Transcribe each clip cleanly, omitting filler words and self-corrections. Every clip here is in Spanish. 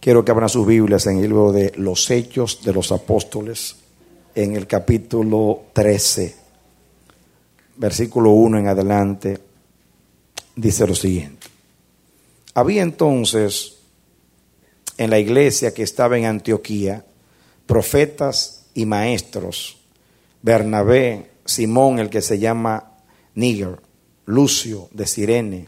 Quiero que abran sus Biblias en el libro de los Hechos de los Apóstoles, en el capítulo 13, versículo 1 en adelante, dice lo siguiente. Había entonces en la iglesia que estaba en Antioquía profetas y maestros: Bernabé, Simón, el que se llama Níger, Lucio de Cirene,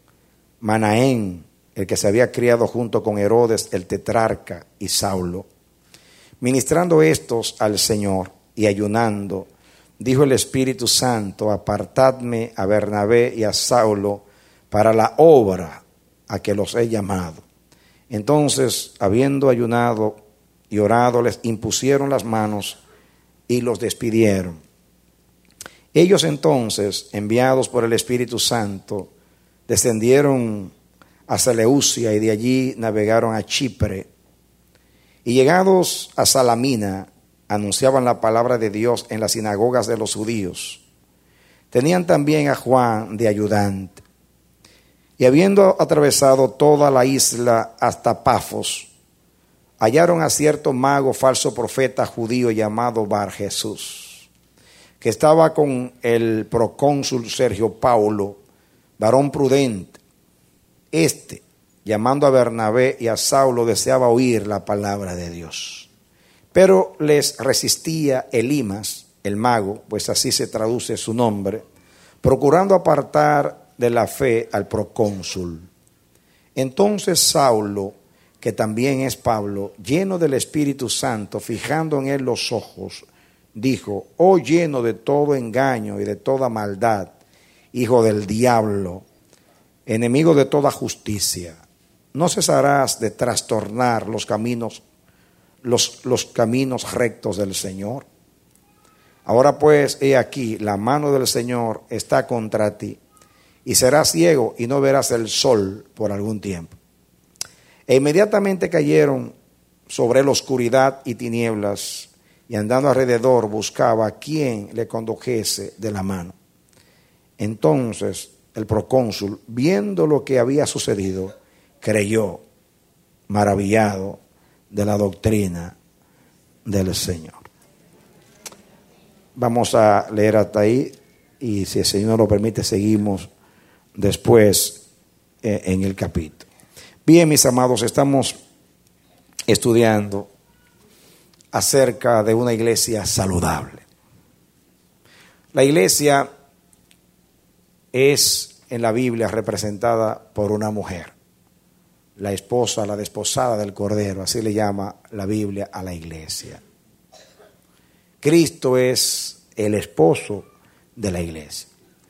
Manaén, el que se había criado junto con Herodes el tetrarca, y Saulo. Ministrando estos al Señor y ayunando, dijo el Espíritu Santo: apartadme a Bernabé y a Saulo para la obra a que los he llamado. Entonces, habiendo ayunado y orado, les impusieron las manos y los despidieron. Ellos entonces, enviados por el Espíritu Santo, descendieron a Seleucia y de allí navegaron a Chipre. Y llegados a Salamina, anunciaban la palabra de Dios en las sinagogas de los judíos. Tenían también a Juan de ayudante. Y habiendo atravesado toda la isla hasta Pafos, hallaron a cierto mago falso profeta judío llamado Bar Jesús, que estaba con el procónsul Sergio Paulo, varón prudente. Este, llamando a Bernabé y a Saulo, deseaba oír la palabra de Dios. Pero les resistía Elimas, el mago, pues así se traduce su nombre, procurando apartar de la fe al procónsul. Entonces Saulo, que también es Pablo, lleno del Espíritu Santo, fijando en él los ojos, dijo: oh lleno de todo engaño y de toda maldad, hijo del diablo, enemigo de toda justicia, ¿no cesarás de trastornar los caminos rectos del Señor? Ahora pues, he aquí, la mano del Señor está contra ti, y serás ciego y no verás el sol por algún tiempo. E inmediatamente cayeron sobre él oscuridad y tinieblas, y andando alrededor buscaba a quien le condujese de la mano. Entonces el procónsul, viendo lo que había sucedido, creyó, maravillado de la doctrina del Señor. Vamos a leer hasta ahí, y si el Señor lo permite, seguimos después en el capítulo. Bien, mis amados, estamos estudiando acerca de una iglesia saludable. La iglesia es en la Biblia representada por una mujer, la esposa, la desposada del Cordero, así le llama la Biblia a la iglesia. Cristo es el esposo de la iglesia.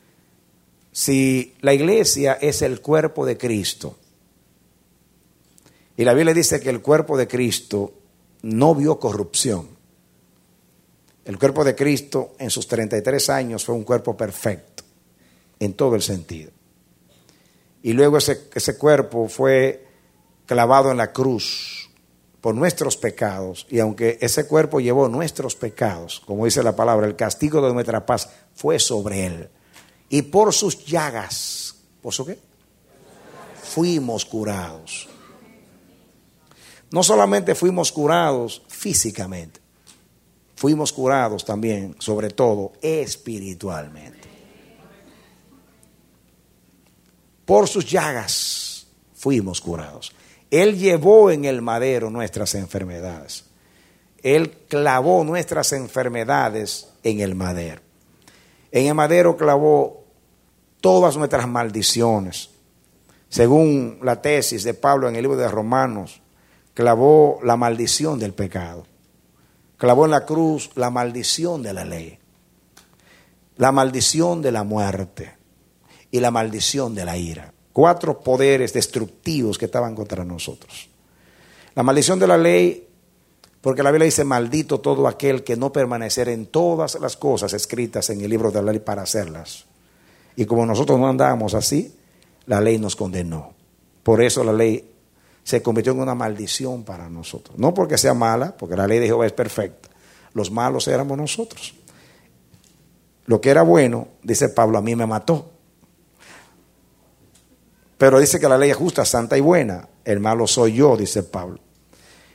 Si la iglesia es el cuerpo de Cristo, y la Biblia dice que el cuerpo de Cristo no vio corrupción. El cuerpo de Cristo en sus 33 años fue un cuerpo perfecto, en todo el sentido. Y luego ese cuerpo fue clavado en la cruz por nuestros pecados. Y aunque ese cuerpo llevó nuestros pecados, como dice la palabra, el castigo de nuestra paz fue sobre él. Y por sus llagas, ¿por su qué? Fuimos curados. No solamente fuimos curados físicamente, fuimos curados también, sobre todo, espiritualmente. Por sus llagas fuimos curados. Él llevó en el madero nuestras enfermedades. Él clavó nuestras enfermedades en el madero. En el madero clavó todas nuestras maldiciones. Según la tesis de Pablo en el libro de Romanos, clavó la maldición del pecado. Clavó en la cruz la maldición de la ley, la maldición de la muerte y la maldición de la ira. 4 poderes destructivos que estaban contra nosotros. La maldición de la ley, porque la Biblia dice: maldito todo aquel que no permanecer en todas las cosas escritas en el libro de la ley para hacerlas. Y como nosotros no andamos así, la ley nos condenó. Por eso la ley se convirtió en una maldición para nosotros. No porque sea mala, porque la ley de Jehová es perfecta. Los malos éramos nosotros. Lo que era bueno, dice Pablo, a mí me mató. Pero dice que la ley es justa, santa y buena. El malo soy yo, dice Pablo.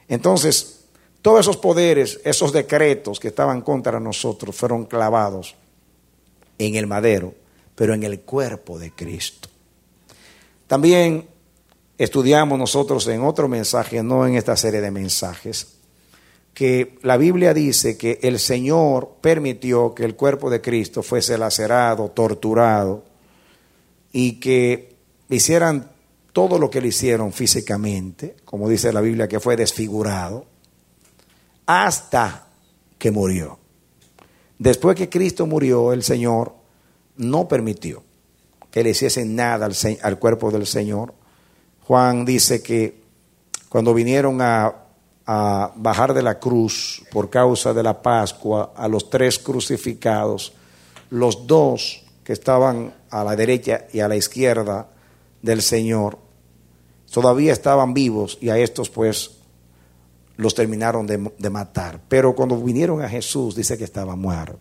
Entonces, todos esos poderes, esos decretos que estaban contra nosotros fueron clavados en el madero, pero en el cuerpo de Cristo. También estudiamos nosotros en otro mensaje, no en esta serie de mensajes, que la Biblia dice que el Señor permitió que el cuerpo de Cristo fuese lacerado, torturado, y que hicieran todo lo que le hicieron físicamente, como dice la Biblia, que fue desfigurado, hasta que murió. Después que Cristo murió, el Señor no permitió que le hiciesen nada al cuerpo del Señor. Juan dice que cuando vinieron a bajar de la cruz por causa de la Pascua a los 3 crucificados, los 2 que estaban a la derecha y a la izquierda del Señor todavía estaban vivos, y a estos pues los terminaron de matar. Pero cuando vinieron a Jesús, dice que estaba muerto.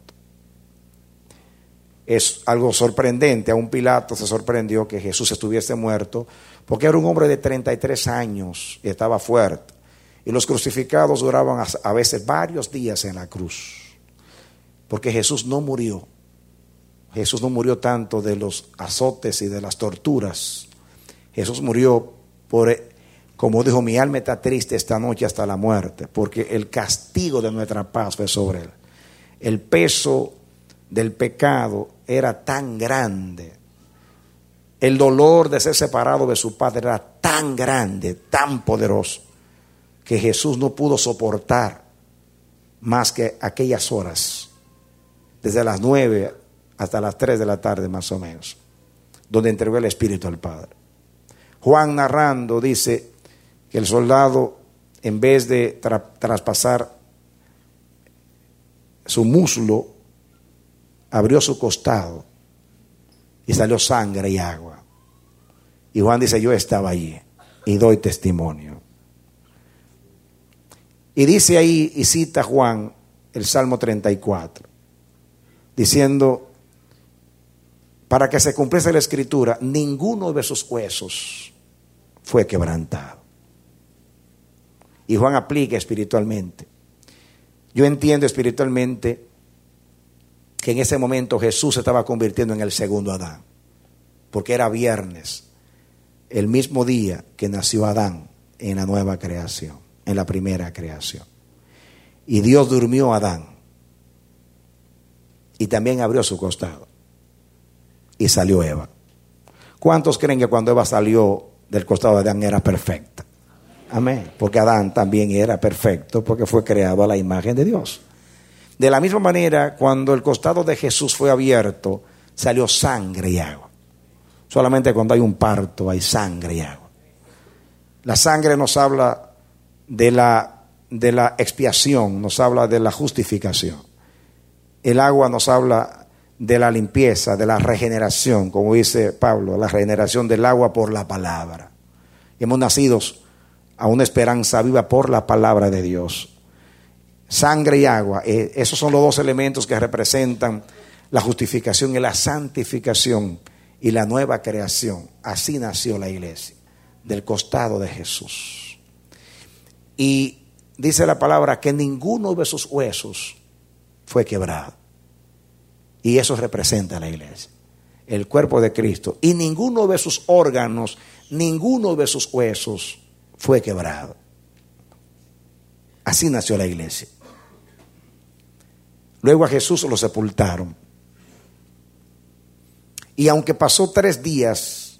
Es algo sorprendente. Aún Pilato se sorprendió que Jesús estuviese muerto, porque era un hombre de 33 años y estaba fuerte. Y los crucificados duraban a veces varios días en la cruz, porque Jesús no murió. Jesús no murió tanto de los azotes y de las torturas. Jesús murió como dijo, mi alma está triste esta noche hasta la muerte, porque el castigo de nuestra paz fue sobre él. El peso del pecado era tan grande, el dolor de ser separado de su padre era tan grande, tan poderoso, que Jesús no pudo soportar más que aquellas horas, desde las 9 hasta las 3 de la tarde más o menos, donde entregó el Espíritu al Padre. Juan, narrando, dice que el soldado, en vez de traspasar su muslo, abrió su costado y salió sangre y agua. Y Juan dice, yo estaba allí y doy testimonio. Y dice ahí, y cita Juan el Salmo 34, diciendo, para que se cumpliese la Escritura, ninguno de sus huesos fue quebrantado. Y Juan aplica espiritualmente. Yo entiendo espiritualmente que en ese momento Jesús se estaba convirtiendo en el segundo Adán, porque era viernes, el mismo día que nació Adán en la nueva creación, en la primera creación. Y Dios durmió a Adán y también abrió su costado y salió Eva. ¿Cuántos creen que cuando Eva salió del costado de Adán era perfecta? Amén. Porque Adán también era perfecto, porque fue creado a la imagen de Dios. De la misma manera, cuando el costado de Jesús fue abierto, salió sangre y agua. Solamente cuando hay un parto hay sangre y agua. La sangre nos habla de la expiación, nos habla de la justificación. El agua nos habla de la limpieza, de la regeneración, como dice Pablo, la regeneración del agua por la palabra. Hemos nacido a una esperanza viva por la palabra de Dios. Sangre y agua, esos son los 2 elementos que representan la justificación y la santificación y la nueva creación. Así nació la iglesia, del costado de Jesús. Y dice la palabra que ninguno de sus huesos fue quebrado. Y eso representa a la iglesia, el cuerpo de Cristo. Y ninguno de sus órganos, ninguno de sus huesos fue quebrado. Así nació la iglesia. Luego a Jesús lo sepultaron. Y aunque pasó 3 días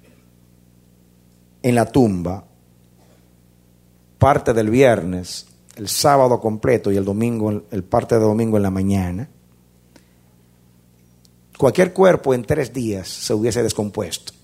en la tumba, parte del viernes, el sábado completo y el domingo, el parte de domingo en la mañana, cualquier cuerpo en 3 días se hubiese descompuesto.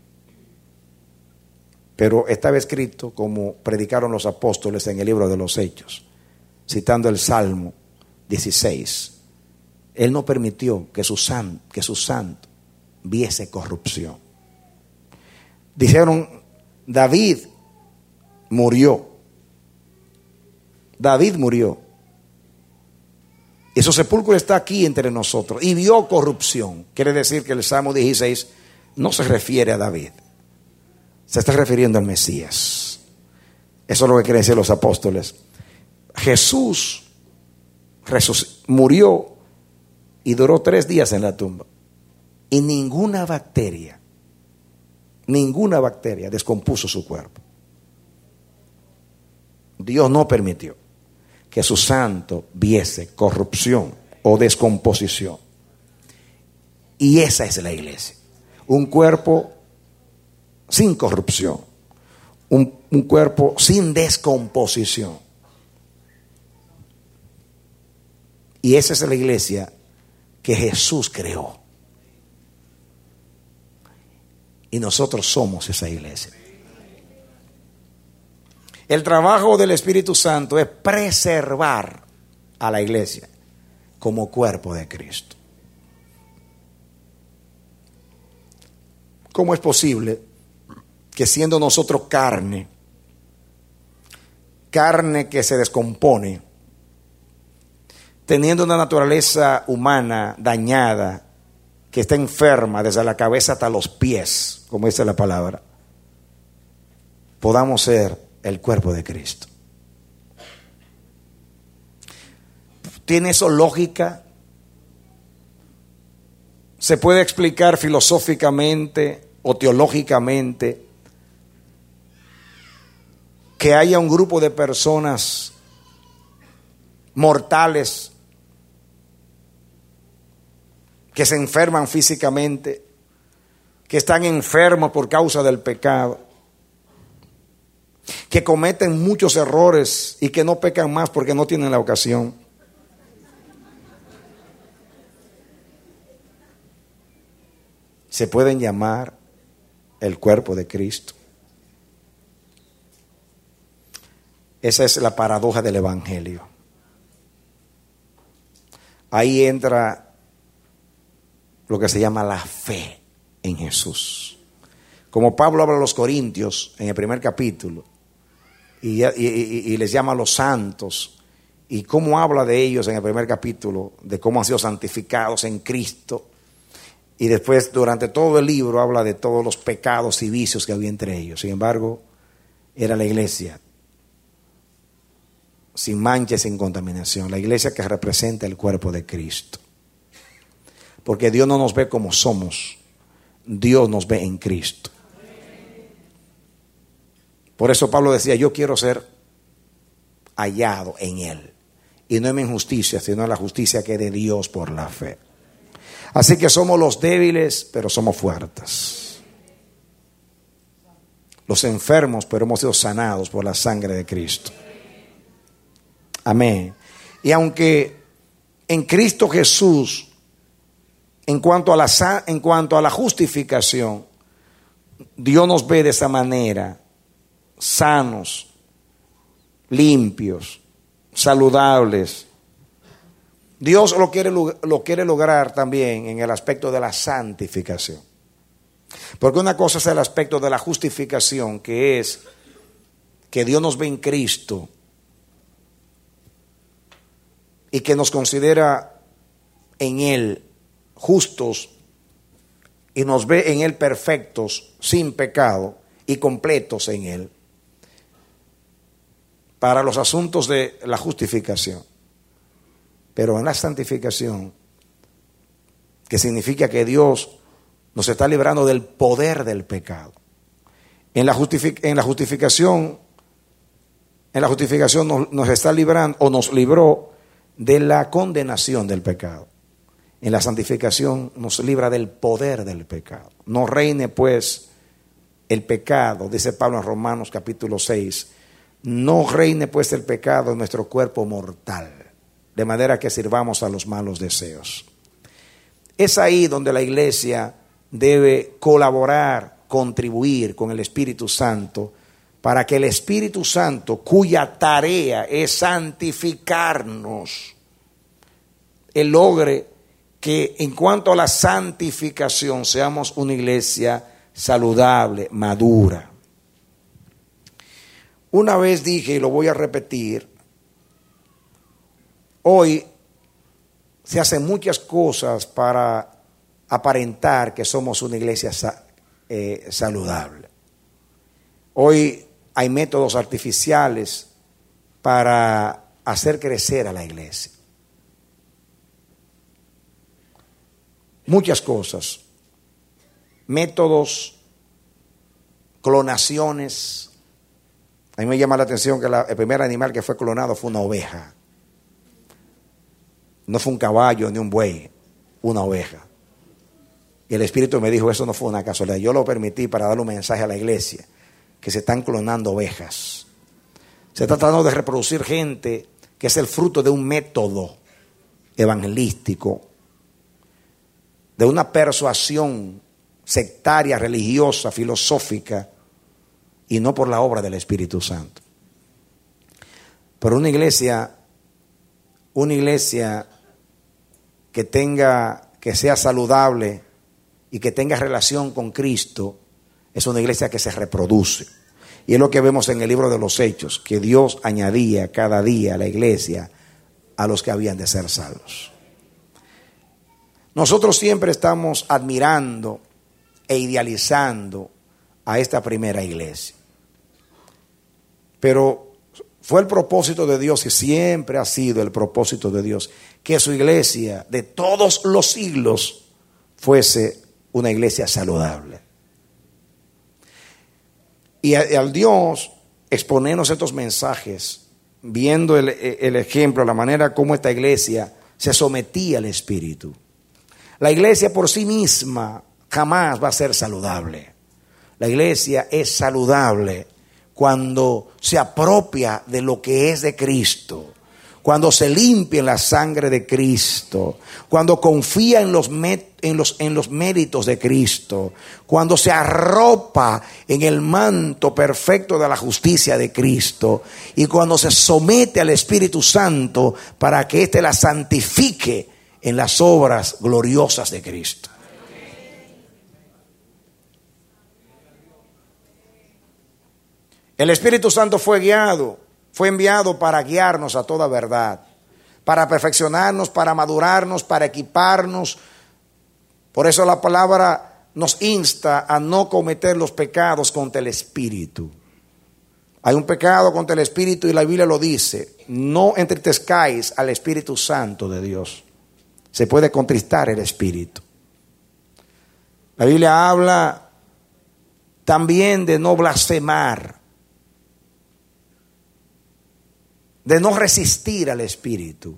Pero estaba escrito, como predicaron los apóstoles en el libro de los Hechos, citando el Salmo 16. Él no permitió que su santo viese corrupción. Dijeron, David murió. David murió. Y su sepulcro está aquí entre nosotros. Y vio corrupción. Quiere decir que el Salmo 16 no se refiere a David. Se está refiriendo al Mesías. Eso es lo que quieren decir los apóstoles. Jesús murió y duró 3 días en la tumba. Y ninguna bacteria descompuso su cuerpo. Dios no permitió que su santo viese corrupción o descomposición. Y esa es la iglesia. Un cuerpo sin corrupción. Un cuerpo sin descomposición. Y esa es la iglesia que Jesús creó. Y nosotros somos esa iglesia. El trabajo del Espíritu Santo es preservar a la iglesia como cuerpo de Cristo. ¿Cómo es posible que siendo nosotros carne que se descompone, teniendo una naturaleza humana dañada, que está enferma desde la cabeza hasta los pies, como dice la palabra, podamos ser el cuerpo de Cristo? ¿Tiene eso lógica? ¿Se puede explicar filosóficamente o teológicamente que haya un grupo de personas mortales que se enferman físicamente, que están enfermos por causa del pecado, que cometen muchos errores y que no pecan más porque no tienen la ocasión? Se pueden llamar el cuerpo de Cristo. Esa es la paradoja del Evangelio. Ahí entra lo que se llama la fe en Jesús. Como Pablo habla a los Corintios en el primer capítulo y les llama a los santos, y cómo habla de ellos en el primer capítulo, de cómo han sido santificados en Cristo, y después durante todo el libro habla de todos los pecados y vicios que había entre ellos. Sin embargo, era la iglesia sin mancha y sin contaminación, la iglesia que representa el cuerpo de Cristo. Porque Dios no nos ve como somos, Dios nos ve en Cristo. Por eso Pablo decía: yo quiero ser hallado en Él, y no en mi injusticia, sino en la justicia que es de Dios por la fe. Así que somos los débiles, pero somos fuertes. Los enfermos, pero hemos sido sanados por la sangre de Cristo. Amén. Y aunque en Cristo Jesús, en cuanto a la justificación, Dios nos ve de esa manera, sanos, limpios, saludables. Dios lo quiere lograr también en el aspecto de la santificación. Porque una cosa es el aspecto de la justificación, que es que Dios nos ve en Cristo y que nos considera en Él justos y nos ve en Él perfectos, sin pecado y completos en Él, para los asuntos de la justificación. Pero en la santificación, que significa que Dios nos está librando del poder del pecado. En la justificación nos está librando, o nos libró de la condenación del pecado. En la santificación nos libra del poder del pecado. No reine pues el pecado, dice Pablo en Romanos capítulo 6, no reine pues el pecado en nuestro cuerpo mortal, de manera que sirvamos a los malos deseos. Es ahí donde la iglesia debe colaborar, contribuir con el Espíritu Santo, para que el Espíritu Santo, cuya tarea es santificarnos, Él logre que en cuanto a la santificación seamos una iglesia saludable, madura. Una vez dije, y lo voy a repetir, hoy se hacen muchas cosas para aparentar que somos una iglesia saludable. Hoy hay métodos artificiales para hacer crecer a la iglesia. Muchas cosas. Métodos, clonaciones. A mí me llama la atención que el primer animal que fue clonado fue una oveja. No fue un caballo ni un buey, una oveja. Y el Espíritu me dijo, eso no fue una casualidad. Yo lo permití para darle un mensaje a la iglesia, que se están clonando ovejas. Se está tratando de reproducir gente que es el fruto de un método evangelístico, de una persuasión sectaria, religiosa, filosófica, y no por la obra del Espíritu Santo. Pero una iglesia que sea saludable y que tenga relación con Cristo, es una iglesia que se reproduce. Y es lo que vemos en el libro de los Hechos, que Dios añadía cada día a la iglesia a los que habían de ser salvos. Nosotros siempre estamos admirando e idealizando a esta primera iglesia. Pero fue el propósito de Dios, y siempre ha sido el propósito de Dios, que su iglesia de todos los siglos fuese una iglesia saludable. Y al Dios exponernos estos mensajes, viendo el ejemplo, la manera como esta iglesia se sometía al Espíritu. La iglesia por sí misma jamás va a ser saludable. La iglesia es saludable cuando se apropia de lo que es de Cristo, cuando se limpia en la sangre de Cristo, cuando confía en los méritos de Cristo, cuando se arropa en el manto perfecto de la justicia de Cristo, y cuando se somete al Espíritu Santo para que éste la santifique en las obras gloriosas de Cristo. El Espíritu Santo fue enviado para guiarnos a toda verdad, para perfeccionarnos, para madurarnos, para equiparnos. Por eso la palabra nos insta a no cometer los pecados contra el Espíritu. Hay un pecado contra el Espíritu y la Biblia lo dice: no entristezcáis al Espíritu Santo de Dios. Se puede contristar el Espíritu. La Biblia habla también de no blasfemar, de no resistir al Espíritu.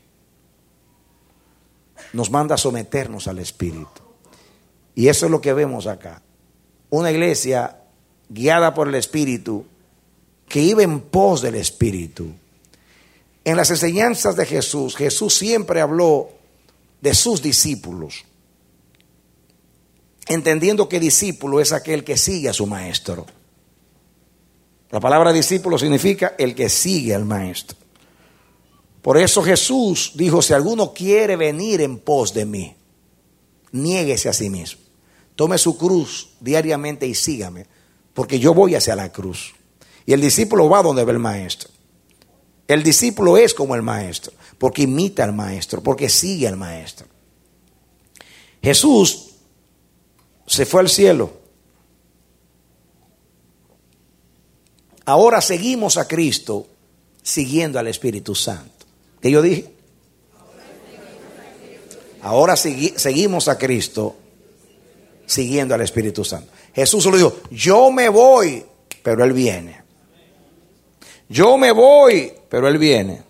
Nos manda a someternos al Espíritu. Y eso es lo que vemos acá. Una iglesia guiada por el Espíritu, que iba en pos del Espíritu. En las enseñanzas de Jesús, Jesús siempre habló de sus discípulos, entendiendo que discípulo es aquel que sigue a su maestro. La palabra discípulo significa el que sigue al maestro. Por eso Jesús dijo: si alguno quiere venir en pos de mí, niéguese a sí mismo, tome su cruz diariamente y sígame, porque yo voy hacia la cruz. Y el discípulo va donde ve el maestro. El discípulo es como el maestro, porque imita al maestro, porque sigue al maestro. Jesús se fue al cielo. Ahora seguimos a Cristo siguiendo al Espíritu Santo. ¿Qué yo dije? Ahora seguimos a Cristo siguiendo al Espíritu Santo. Jesús solo dijo: yo me voy, pero Él viene. Yo me voy, pero Él viene.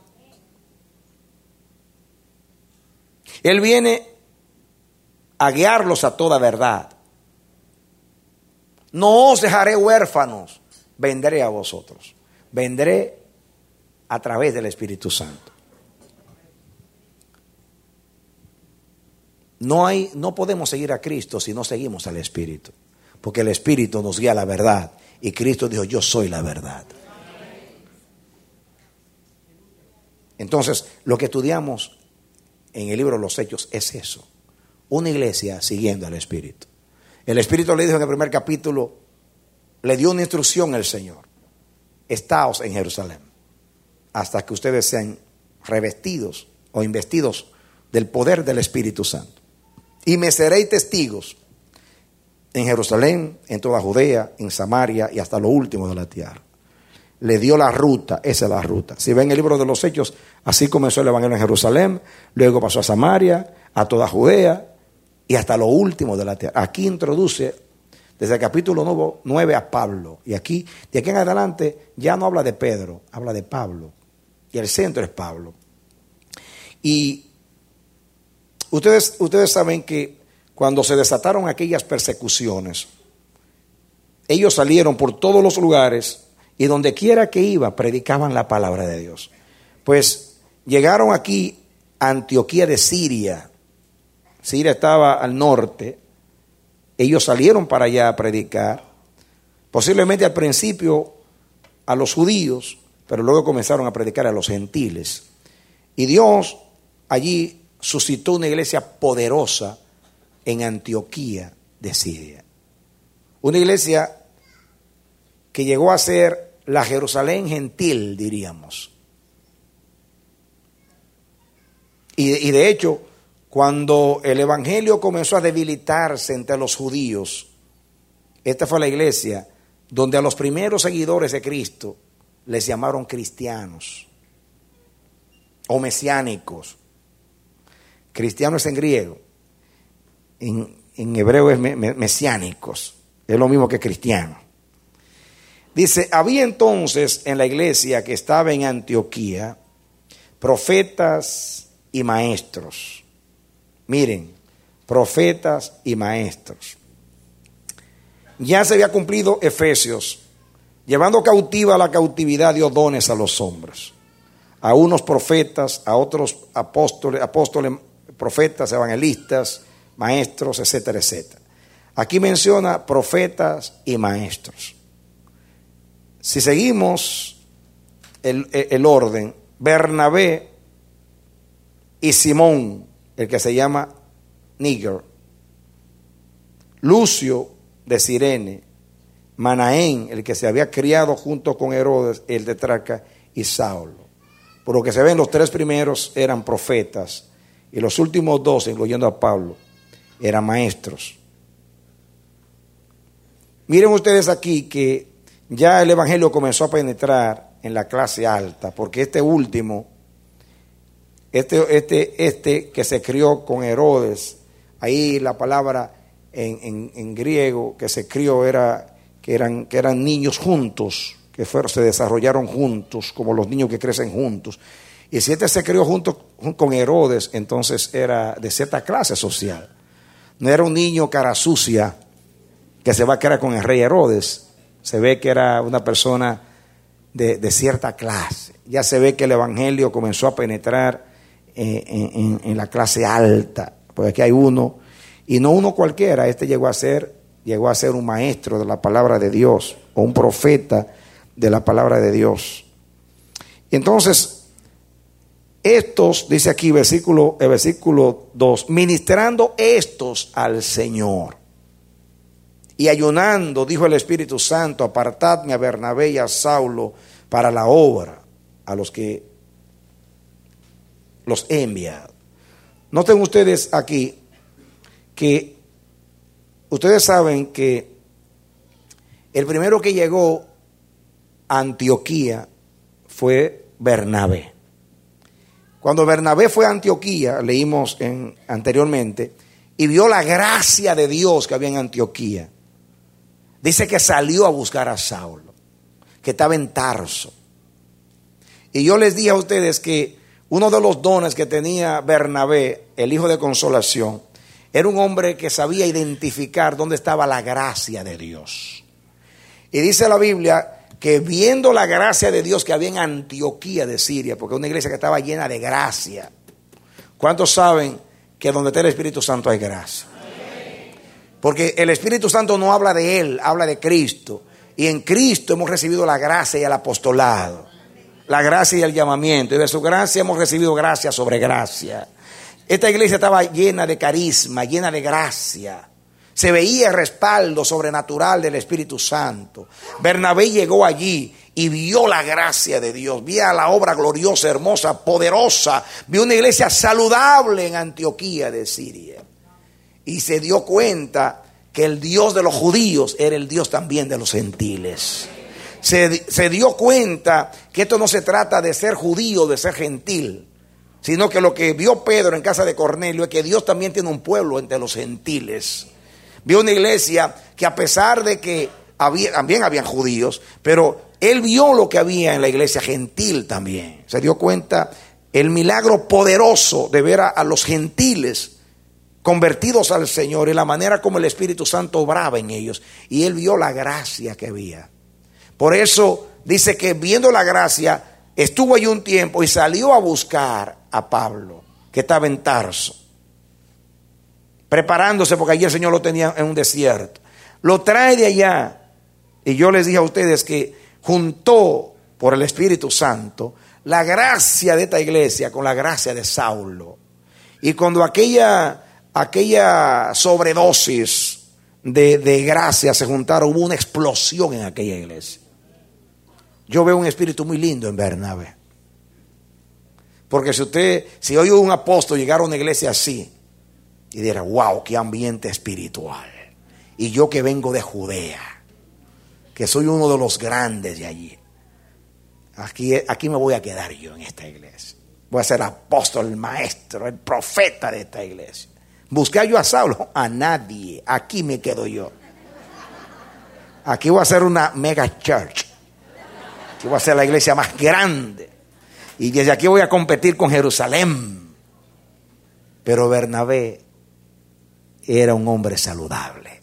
Él viene a guiarlos a toda verdad. No os dejaré huérfanos, vendré a vosotros. Vendré a través del Espíritu Santo. No podemos seguir a Cristo si no seguimos al Espíritu, porque el Espíritu nos guía a la verdad, y Cristo dijo: yo soy la verdad. Entonces, lo que estudiamos en el libro de los Hechos es eso: una iglesia siguiendo al Espíritu. El Espíritu le dijo en el primer capítulo, le dio una instrucción al Señor: estáos en Jerusalén hasta que ustedes sean revestidos o investidos del poder del Espíritu Santo. Y me seréis testigos en Jerusalén, en toda Judea, en Samaria y hasta lo último de la tierra. le dio la ruta. Esa es la ruta. Si ven el libro de los Hechos, así comenzó el evangelio en Jerusalén, luego pasó a Samaria, a toda Judea y hasta lo último de la tierra. Aquí introduce desde el capítulo 9 a Pablo. Y aquí, de aquí en adelante, ya no habla de Pedro, habla de Pablo. Y el centro es Pablo. Y ustedes saben que cuando se desataron aquellas persecuciones, ellos salieron por todos los lugares y donde quiera que iba, predicaban la palabra de Dios. Pues llegaron aquí a Antioquía de Siria. Siria estaba al norte. Ellos salieron para allá a predicar. Posiblemente al principio a los judíos, pero luego comenzaron a predicar a los gentiles. Y Dios allí suscitó una iglesia poderosa en Antioquía de Siria. Una iglesia que llegó a ser la Jerusalén gentil, diríamos. Y de hecho, cuando el evangelio comenzó a debilitarse entre los judíos, esta fue la iglesia donde a los primeros seguidores de Cristo les llamaron cristianos o mesiánicos. Cristiano es en griego, en hebreo es mesiánicos, es lo mismo que cristiano. Dice, había entonces en la iglesia que estaba en Antioquía profetas y maestros. Miren, profetas y maestros. Ya se había cumplido Efesios, llevando cautiva la cautividad dio dones a los hombres. A unos profetas, a otros apóstoles, profetas, evangelistas, maestros, etcétera, etcétera. Aquí menciona profetas y maestros. Si seguimos el orden, Bernabé y Simón, el que se llama Níger, Lucio de Cirene, Manaén, el que se había criado junto con Herodes, el tetrarca, y Saulo. Por lo que se ven, los tres primeros eran profetas y los últimos dos, incluyendo a Pablo, eran maestros. Miren ustedes aquí que ya el evangelio comenzó a penetrar en la clase alta, porque este último, este que se crió con Herodes, ahí la palabra en griego que se crió era que eran niños juntos, que se desarrollaron juntos, como los niños que crecen juntos. Y si este se crió junto con Herodes, entonces era de cierta clase social. No era un niño cara sucia que se va a quedar con el rey Herodes. Se ve que era una persona de cierta clase. Ya se ve que el evangelio comenzó a penetrar en la clase alta. Porque aquí hay uno, y no uno cualquiera. Este llegó a ser un maestro de la palabra de Dios, o un profeta de la palabra de Dios. Y entonces, estos, dice aquí el versículo 2, ministrando estos al Señor y ayunando, dijo el Espíritu Santo, apartadme a Bernabé y a Saulo para la obra, a los que los he enviado. Noten ustedes aquí que ustedes saben que el primero que llegó a Antioquía fue Bernabé. Cuando Bernabé fue a Antioquía, leímos anteriormente, y vio la gracia de Dios que había en Antioquía, dice que salió a buscar a Saulo, que estaba en Tarso. Y yo les dije a ustedes que uno de los dones que tenía Bernabé, el hijo de consolación, era un hombre que sabía identificar dónde estaba la gracia de Dios. Y dice la Biblia que viendo la gracia de Dios que había en Antioquía de Siria, porque es una iglesia que estaba llena de gracia. ¿Cuántos saben que donde está el Espíritu Santo hay gracia? Porque el Espíritu Santo no habla de Él, habla de Cristo. Y en Cristo hemos recibido la gracia y el apostolado. La gracia y el llamamiento. Y de su gracia hemos recibido gracia sobre gracia. Esta iglesia estaba llena de carisma, llena de gracia. Se veía el respaldo sobrenatural del Espíritu Santo. Bernabé llegó allí y vio la gracia de Dios. Vio la obra gloriosa, hermosa, poderosa. Vio una iglesia saludable en Antioquía de Siria. Y se dio cuenta que el Dios de los judíos era el Dios también de los gentiles. se dio cuenta que esto no se trata de ser judío, de ser gentil, sino que lo que vio Pedro en casa de Cornelio es que Dios también tiene un pueblo entre los gentiles. Vio una iglesia que, a pesar de que también habían judíos, pero él vio lo que había en la iglesia gentil también. Se dio cuenta el milagro poderoso de ver a los gentiles convertidos al Señor y la manera como el Espíritu Santo obraba en ellos. Y él vio la gracia que había. Por eso dice que, viendo la gracia, estuvo allí un tiempo y salió a buscar a Pablo, que estaba en Tarso, preparándose, porque allí el Señor lo tenía en un desierto. Lo trae de allá. Y yo les dije a ustedes que juntó por el Espíritu Santo la gracia de esta iglesia con la gracia de Saulo. Y cuando aquella sobredosis de gracia se juntaron, hubo una explosión en aquella iglesia. Yo veo un espíritu muy lindo en Bernabé. Porque si hoy un apóstol llegara a una iglesia así y dijera, wow, qué ambiente espiritual. Y yo que vengo de Judea, que soy uno de los grandes de allí, aquí me voy a quedar yo en esta iglesia. Voy a ser el apóstol, el maestro, el profeta de esta iglesia. ¿Busqué yo a Saulo? A nadie. Aquí me quedo yo. Aquí voy a hacer una mega church. Aquí voy a ser la iglesia más grande. Y desde aquí voy a competir con Jerusalén. Pero Bernabé era un hombre saludable.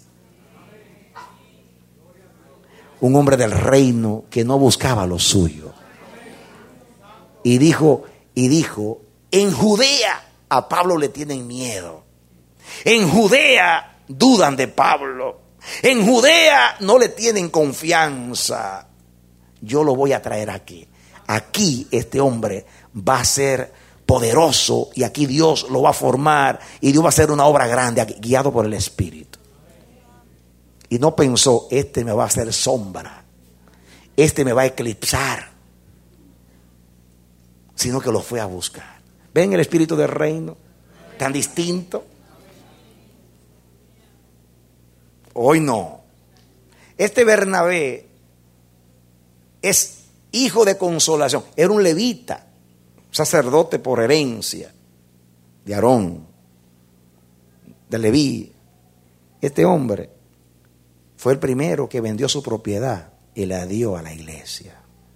Un hombre del reino que no buscaba lo suyo. Y dijo, en Judea a Pablo le tienen miedo. En Judea dudan de Pablo. En Judea no le tienen confianza. Yo lo voy a traer aquí. Aquí este hombre va a ser poderoso y aquí Dios lo va a formar y Dios va a hacer una obra grande aquí, guiado por el Espíritu. Y no pensó, este me va a hacer sombra, este me va a eclipsar, sino que lo fue a buscar. ¿Ven el espíritu del reino? Tan distinto. Hoy no. Este Bernabé es hijo de consolación. Era un levita, sacerdote por herencia de Aarón, de Leví. Este hombre fue el primero que vendió su propiedad y la dio a la iglesia.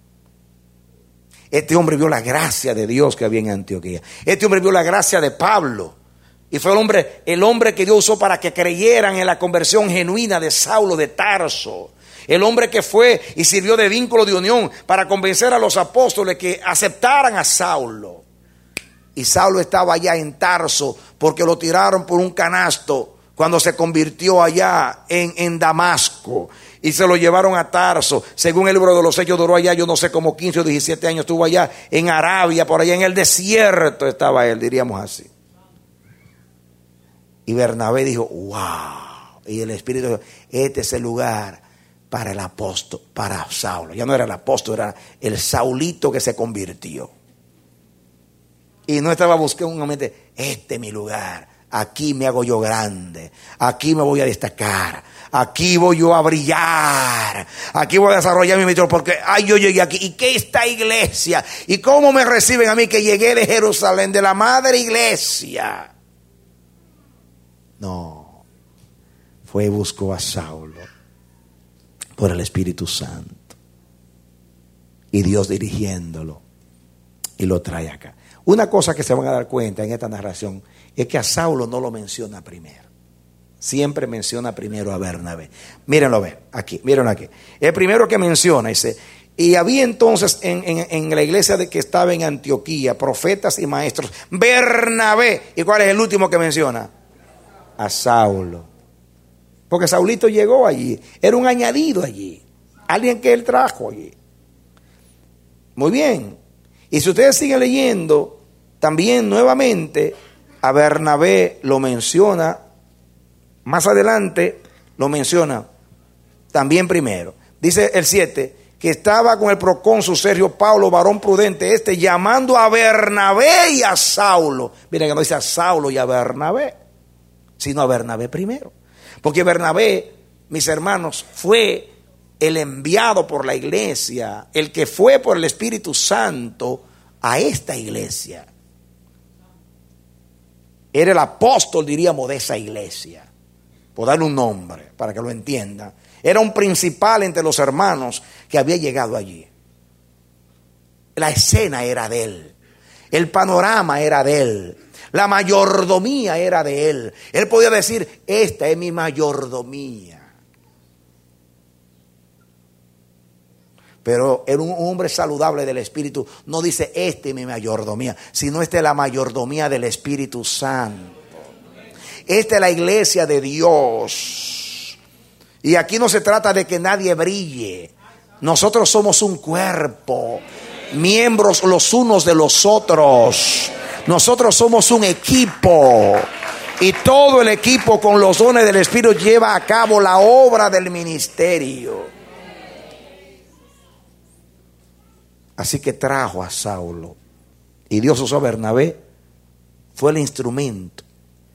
Este hombre vio la gracia de Dios que había en Antioquía. Este hombre vio la gracia de Pablo. Y fue el hombre que Dios usó para que creyeran en la conversión genuina de Saulo de Tarso. El hombre que fue y sirvió de vínculo de unión para convencer a los apóstoles que aceptaran a Saulo. Y Saulo estaba allá en Tarso porque lo tiraron por un canasto cuando se convirtió allá en Damasco. Y se lo llevaron a Tarso. Según el libro de los Hechos, duró allá, yo no sé, como 15 o 17 años. Estuvo allá en Arabia, por allá en el desierto estaba él, diríamos así. Y Bernabé dijo, wow. Y el Espíritu dijo, este es el lugar para el apóstol, para Saulo. Ya no era el apóstol, era el Saulito que se convirtió. Y no estaba buscando un mente, este es mi lugar. Aquí me hago yo grande. Aquí me voy a destacar. Aquí voy yo a brillar. Aquí voy a desarrollar mi misión porque yo llegué aquí. ¿Y qué esta iglesia? ¿Y cómo me reciben a mí que llegué de Jerusalén, de la madre iglesia? No. Fue y buscó a Saulo por el Espíritu Santo. Y Dios dirigiéndolo. Y lo trae acá. Una cosa que se van a dar cuenta en esta narración es que a Saulo no lo menciona primero. Siempre menciona primero a Bernabé. Mírenlo, mírenlo aquí. El primero que menciona dice, y había entonces en la iglesia que estaba en Antioquía profetas y maestros. Bernabé. ¿Y cuál es el último que menciona? A Saulo. Porque Saulito llegó allí. Era un añadido allí. Alguien que él trajo allí. Muy bien. Y si ustedes siguen leyendo, también nuevamente a Bernabé lo menciona. Más adelante lo menciona también primero. Dice el 7, que estaba con el procónsul Sergio Paulo, varón prudente, llamando a Bernabé y a Saulo. Miren que no dice a Saulo y a Bernabé, sino a Bernabé primero. Porque Bernabé, mis hermanos, fue el enviado por la iglesia, el que fue por el Espíritu Santo a esta iglesia. Era el apóstol, diríamos, de esa iglesia, por darle un nombre para que lo entiendan. Era un principal entre los hermanos que había llegado allí. La escena era de él, el panorama era de él, la mayordomía era de él. Él podía decir: esta es mi mayordomía. Pero era un hombre saludable del Espíritu. No dice: esta es mi mayordomía, sino esta es la mayordomía del Espíritu Santo. Esta es la iglesia de Dios. Y aquí no se trata de que nadie brille. Nosotros somos un cuerpo, miembros los unos de los otros. Nosotros somos un equipo. Y todo el equipo con los dones del Espíritu lleva a cabo la obra del ministerio. Así que trajo a Saulo. Y Dios usó a Bernabé. Fue el instrumento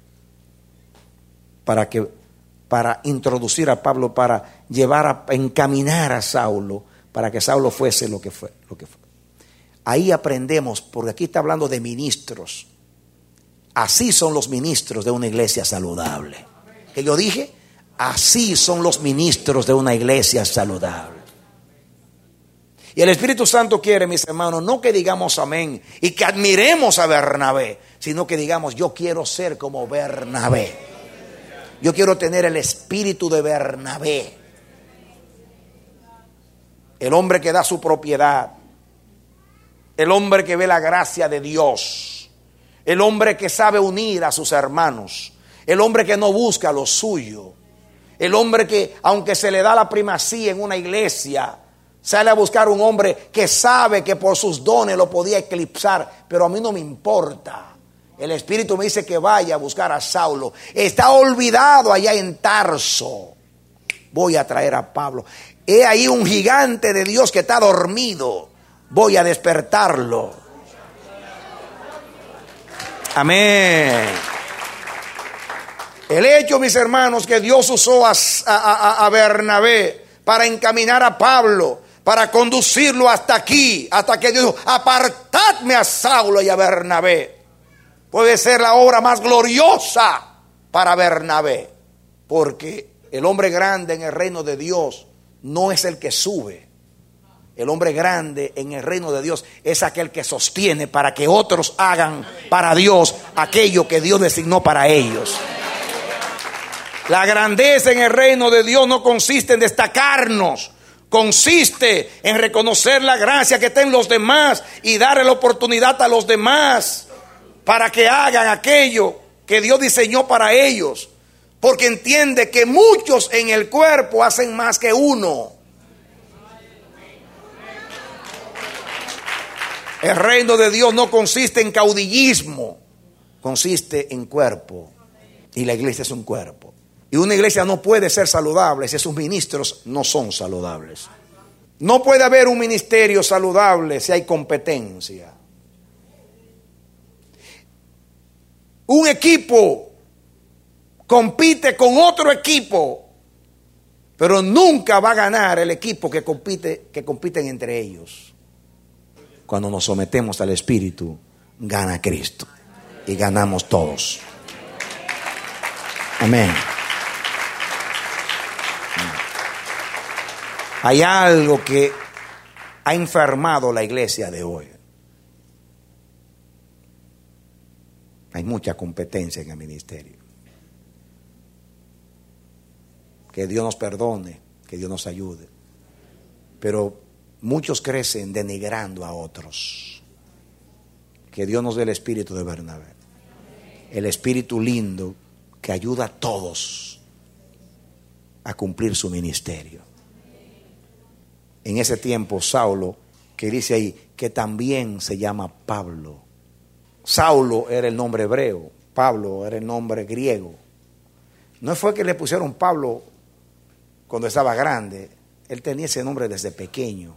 para introducir a Pablo, para llevar a encaminar a Saulo, para que Saulo fuese lo que fue. Ahí aprendemos, porque aquí está hablando de ministros. Así son los ministros de una iglesia saludable. ¿Qué yo dije? Así son los ministros de una iglesia saludable. Y el Espíritu Santo quiere, mis hermanos, no que digamos amén y que admiremos a Bernabé, sino que digamos: yo quiero ser como Bernabé. Yo quiero tener el espíritu de Bernabé. El hombre que da su propiedad. El hombre que ve la gracia de Dios. El hombre que sabe unir a sus hermanos. El hombre que no busca lo suyo. El hombre que, aunque se le da la primacía en una iglesia, sale a buscar un hombre que sabe que por sus dones lo podía eclipsar. Pero a mí no me importa. El Espíritu me dice que vaya a buscar a Saulo. Está olvidado allá en Tarso. Voy a traer a Pablo. He ahí un gigante de Dios que está dormido. Voy a despertarlo. Amén. El hecho, mis hermanos, que Dios usó a Bernabé para encaminar a Pablo, para conducirlo hasta aquí, hasta que Dios dijo: apartadme a Saulo y a Bernabé. Puede ser la obra más gloriosa para Bernabé, porque el hombre grande en el reino de Dios no es el que sube. El hombre grande en el reino de Dios es aquel que sostiene para que otros hagan para Dios aquello que Dios designó para ellos. La grandeza en el reino de Dios no consiste en destacarnos, consiste en reconocer la gracia que está en los demás y darle la oportunidad a los demás para que hagan aquello que Dios diseñó para ellos. Porque entiende que muchos en el cuerpo hacen más que uno. El reino de Dios no consiste en caudillismo, consiste en cuerpo. Y la iglesia es un cuerpo. Y una iglesia no puede ser saludable si sus ministros no son saludables. No puede haber un ministerio saludable si hay competencia. Un equipo compite con otro equipo, pero nunca va a ganar el equipo que compiten entre ellos. Cuando nos sometemos al Espíritu, gana Cristo y ganamos todos. Amén. Hay algo que ha enfermado la iglesia de hoy. Hay mucha competencia en el ministerio. Que Dios nos perdone, que Dios nos ayude. Pero muchos crecen denigrando a otros. Que Dios nos dé el espíritu de Bernabé. El espíritu lindo que ayuda a todos a cumplir su ministerio. En ese tiempo Saulo, que dice ahí que también se llama Pablo. Saulo era el nombre hebreo, Pablo era el nombre griego. No fue que le pusieron Pablo cuando estaba grande, él tenía ese nombre desde pequeño.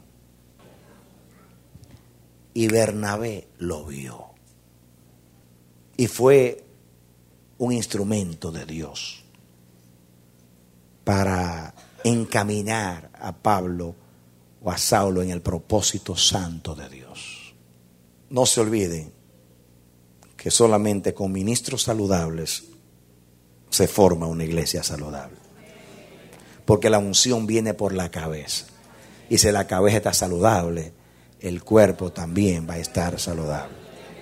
Y Bernabé lo vio. Y fue un instrumento de Dios para encaminar a Pablo o a Saulo en el propósito santo de Dios. No se olviden que solamente con ministros saludables se forma una iglesia saludable. Porque la unción viene por la cabeza. Y si la cabeza está saludable, el cuerpo también va a estar saludable.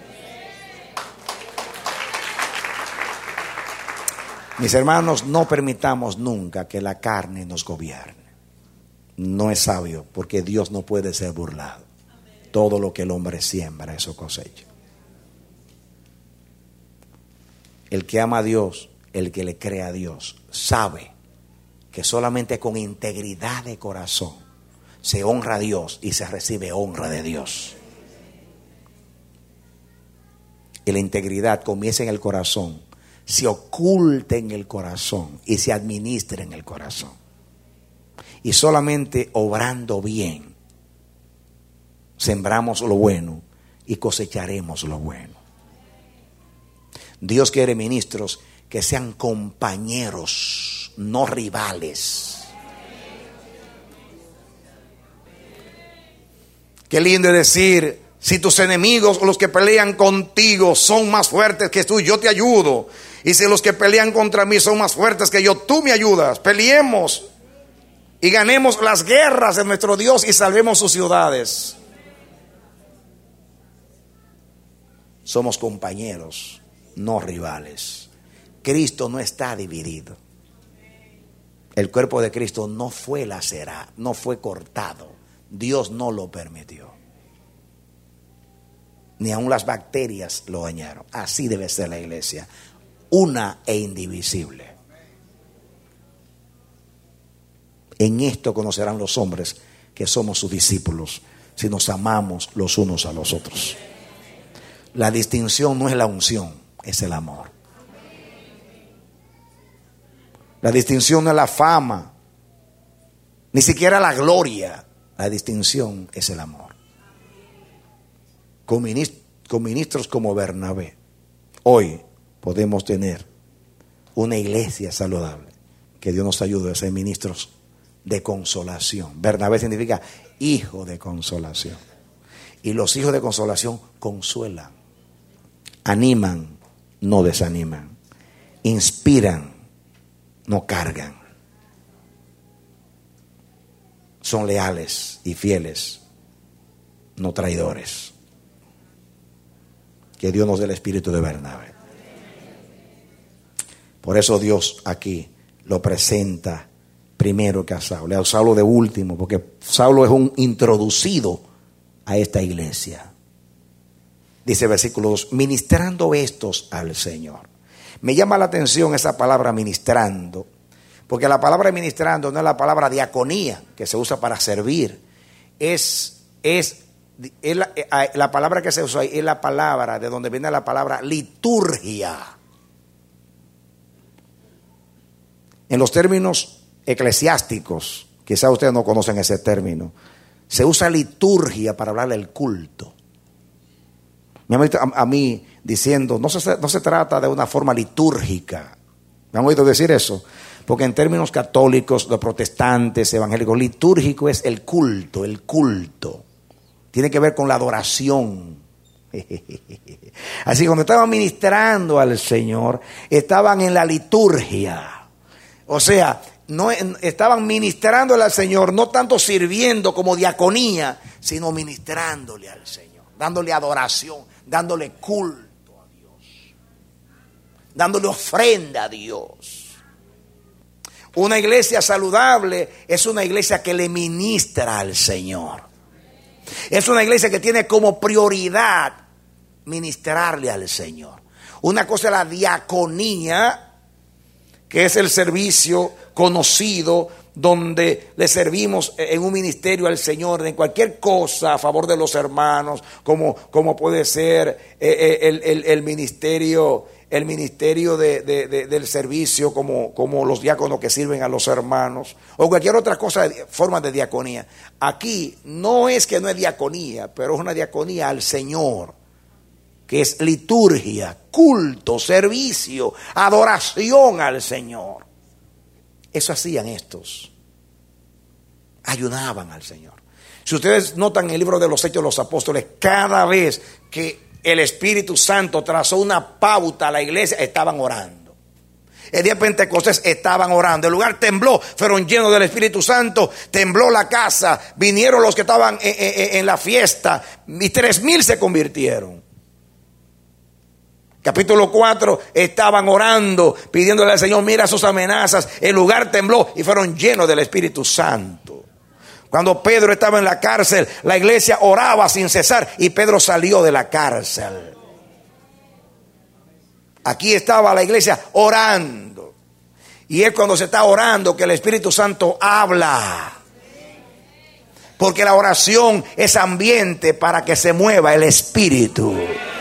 Mis hermanos, no permitamos nunca que la carne nos gobierne. No es sabio, porque Dios no puede ser burlado. Todo lo que el hombre siembra, eso cosecha. El que ama a Dios, el que le cree a Dios, sabe que solamente con integridad de corazón se honra a Dios y se recibe honra de Dios. Y la integridad comienza en el corazón, se oculta en el corazón y se administra en el corazón. Y solamente obrando bien, sembramos lo bueno y cosecharemos lo bueno. Dios quiere ministros que sean compañeros, no rivales. Qué lindo es decir, si tus enemigos o los que pelean contigo son más fuertes que tú, yo te ayudo. Y si los que pelean contra mí son más fuertes que yo, tú me ayudas. Peleemos y ganemos las guerras de nuestro Dios y salvemos sus ciudades. Somos compañeros, no rivales. Cristo no está dividido. El cuerpo de Cristo no fue lacerado, no fue cortado. Dios no lo permitió. Ni aun las bacterias lo dañaron. Así debe ser la iglesia, una e indivisible. En esto conocerán los hombres que somos sus discípulos, si nos amamos los unos a los otros. La distinción no es la unción, es el amor. La distinción no es la fama, ni siquiera la gloria. La distinción es el amor. Con ministros como Bernabé, hoy podemos tener una iglesia saludable. Que Dios nos ayude a ser ministros de consolación. Bernabé significa hijo de consolación. Y los hijos de consolación consuelan, animan, no desaniman, inspiran, no cargan. Son leales y fieles, no traidores. Que Dios nos dé el espíritu de Bernabé. Por eso Dios aquí lo presenta primero que a Saulo. A Saulo de último, porque Saulo es un introducido a esta iglesia. Dice versículo 2, ministrando estos al Señor. Me llama la atención esa palabra ministrando, porque la palabra ministrando no es la palabra diaconía, que se usa para servir. La palabra que se usa ahí es la palabra de donde viene la palabra liturgia. En los términos eclesiásticos, quizá ustedes no conocen ese término, se usa liturgia para hablar del culto. Me han oído a mí diciendo, no se trata de una forma litúrgica. ¿Me han oído decir eso? Porque en términos católicos, de protestantes, evangélicos, litúrgico es el culto, el culto. Tiene que ver con la adoración. Así que cuando estaban ministrando al Señor, estaban en la liturgia. O sea, no estaban ministrándole al Señor, no tanto sirviendo como diaconía, sino ministrándole al Señor, dándole adoración, dándole culto a Dios, dándole ofrenda a Dios. Una iglesia saludable es una iglesia que le ministra al Señor. Es una iglesia que tiene como prioridad ministrarle al Señor. Una cosa es la diaconía, que es el servicio conocido donde le servimos en un ministerio al Señor, en cualquier cosa a favor de los hermanos, como puede ser el ministerio del servicio, como los diáconos que sirven a los hermanos, o cualquier otra cosa, forma de diaconía. Aquí no es que no es diaconía, pero es una diaconía al Señor, que es liturgia, culto, servicio, adoración al Señor. Eso hacían estos. ayunaban al Señor. Si ustedes notan en el libro de los Hechos de los Apóstoles, cada vez que el Espíritu Santo trazó una pauta a la iglesia, estaban orando. El día de Pentecostés estaban orando. El lugar tembló, fueron llenos del Espíritu Santo. Tembló la casa. Vinieron los que estaban en la fiesta. Y 3,000 se convirtieron. Capítulo 4, estaban orando, pidiéndole al Señor, mira sus amenazas. El lugar tembló y fueron llenos del Espíritu Santo. Cuando Pedro estaba en la cárcel, la iglesia oraba sin cesar y Pedro salió de la cárcel. Aquí estaba la iglesia orando. Y es cuando se está orando que el Espíritu Santo habla. Porque la oración es ambiente para que se mueva el Espíritu.